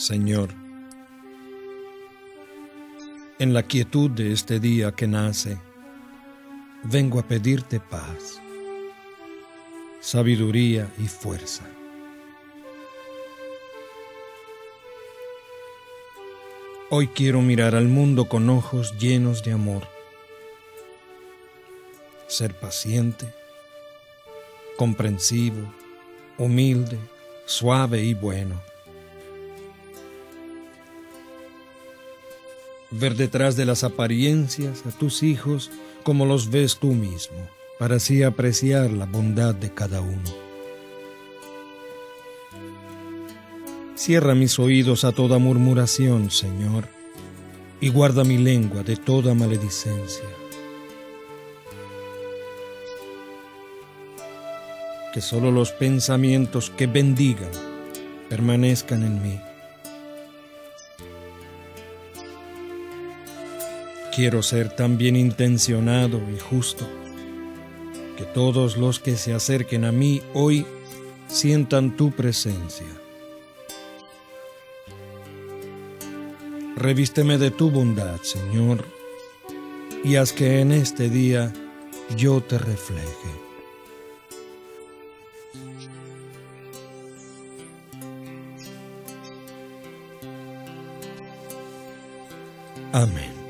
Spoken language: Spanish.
Señor, en la quietud de este día que nace, vengo a pedirte paz, sabiduría y fuerza. Hoy quiero mirar al mundo con ojos llenos de amor, ser paciente, comprensivo, humilde, suave y bueno. Ver detrás de las apariencias a tus hijos como los ves tú mismo, para así apreciar la bondad de cada uno. Cierra mis oídos a toda murmuración, Señor, y guarda mi lengua de toda maledicencia. Que solo los pensamientos que bendigan permanezcan en mí. Quiero ser tan bien intencionado y justo que todos los que se acerquen a mí hoy sientan tu presencia. Revísteme de tu bondad, Señor, y haz que en este día yo te refleje. Amén.